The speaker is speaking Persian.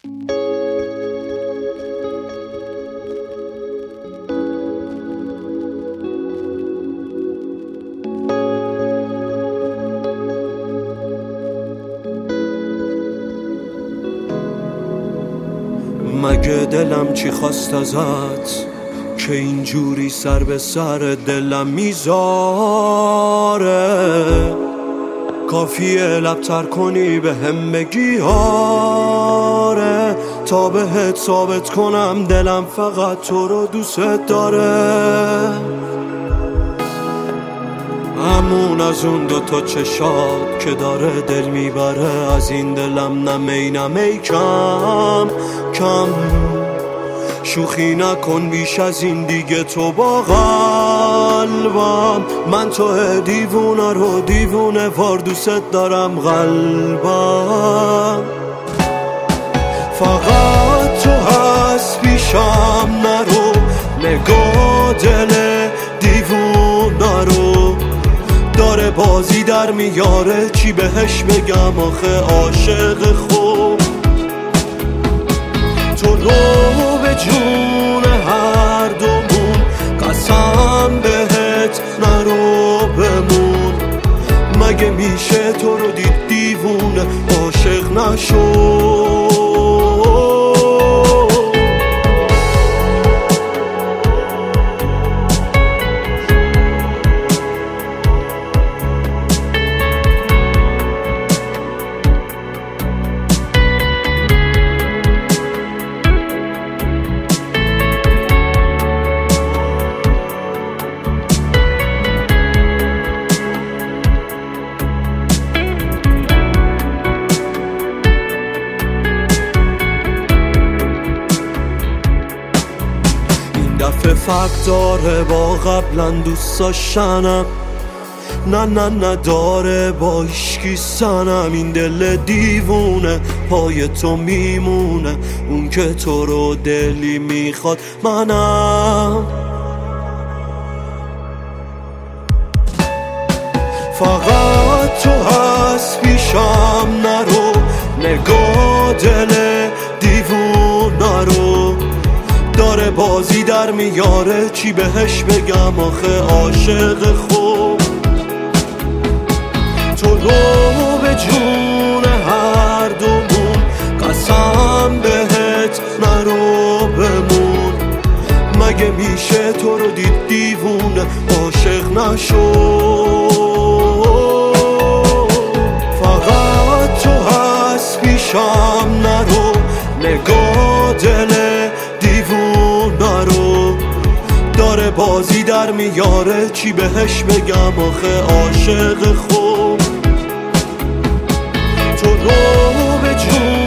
مگه دلم چی خواست ازت که اینجوری سر به سر دلم میذاره؟ کافیه لبتر کنی به هم بگی آره، تا بهت ثابت کنم دلم فقط تو رو دوست داره. همون از اون دوتا چشات که داره دل میبره، از این دلم نمی نمی کم کم. شوخی نکن بیش از این دیگه تو با قلبم، من تو دیوونه رو دیوونه وار دوست دارم قلبم. فقط تو هست پیشم نرو، نگاه دل دیوونه رو داره بازی در میاره، چی بهش بگم آخه عاشق خوب. تو رو به جون هر دومون قسم بهت نرو بمون. مگه میشه تو رو دید دیوونه عاشق نشو؟ دفعه فرق داره با قبلا دوست داشتنم، نه نه نداره با هیچکی سنم. این دل دیوونه پای تو میمونه، اون که تو رو دلی میخواد منم. فقط تو هست پیشم نرو، نگاه دل دیوونه رو داره بازی در میاره، چی بهش بگم آخه عاشق خوب. تو رو به جون هر دومون قسم بهت نرو بمون. مگه میشه تو رو دید دیوونه عاشق نشو؟ فقط تو هست پیشم نرو، نگاه دل دیوونه رو داره بازی در میاره، چی بهش بگم آخه عاشق خوب. تو رو به جون